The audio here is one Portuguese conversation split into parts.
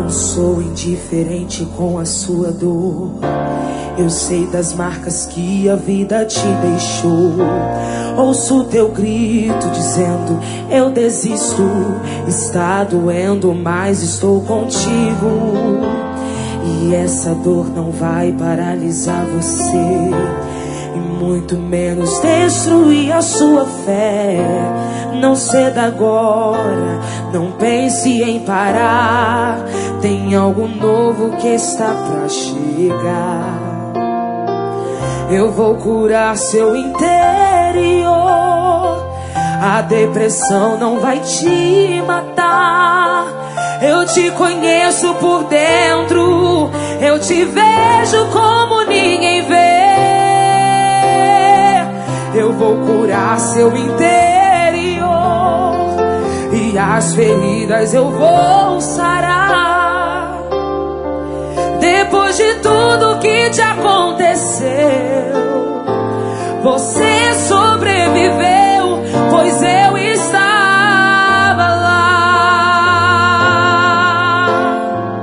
Não sou indiferente com a sua dor. Eu sei das marcas que a vida te deixou. Ouço teu grito dizendo: eu desisto. Está doendo, mas estou contigo. E essa dor não vai paralisar você, e muito menos destruir a sua fé. Não ceda agora, não pense em parar. Tem algo novo que está pra chegar. Eu vou curar seu interior. A depressão não vai te matar. Eu te conheço por dentro. Eu te vejo como ninguém vê. Eu vou curar seu interior. E as feridas eu vou sarar. Depois de tudo que te aconteceu, você sobreviveu, pois eu estava lá.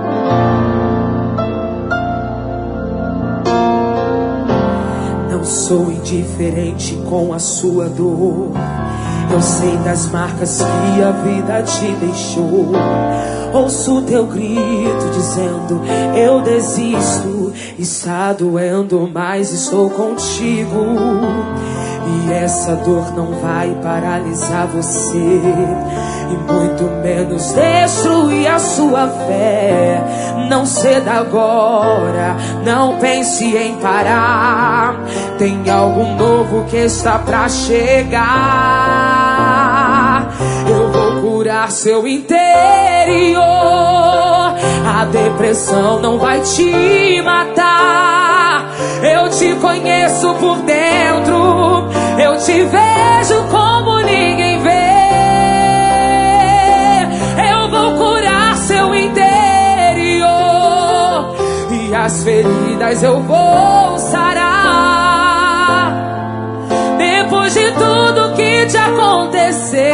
Não sou indiferente com a sua dor. Eu sei das marcas que a vida te deixou. Ouço teu grito dizendo: eu desisto. Está doendo, mas estou contigo. E essa dor não vai paralisar você, e muito menos destruir a sua fé. Não ceda agora, não pense em parar. Tem algo novo que está pra chegar. Eu vou curar seu interior. A depressão não vai te matar. Eu te conheço por dentro. Eu te vejo como ninguém vê. Eu vou curar seu interior. E as feridas eu vou sarar. Depois de tudo que te aconteceu,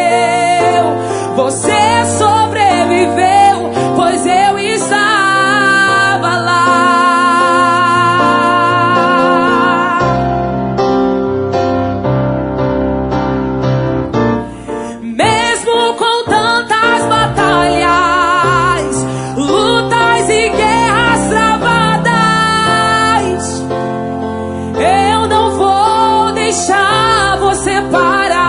você sobreviveu, pois eu estava lá. Mesmo com tantas batalhas, lutas e guerras travadas, eu não vou deixar você parar.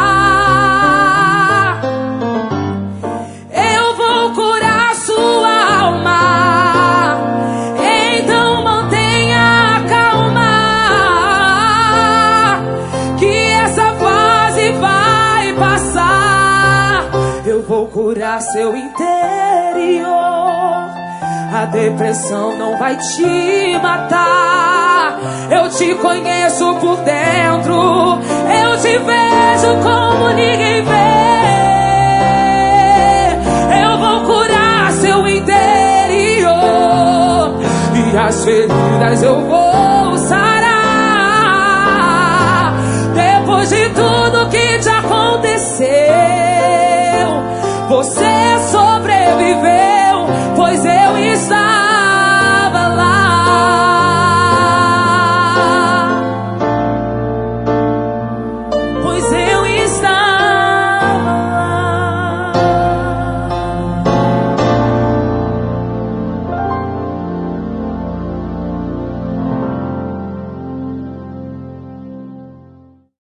Eu vou curar sua alma, então mantenha a calma, que essa fase vai passar. Eu vou curar seu interior. A depressão não vai te matar. Eu te conheço por dentro. Eu te vejo como ninguém vê. Eu vou curar seu interior. E as feridas eu vou sarar. Depois de tudo que te aconteceu, você sobreviveu.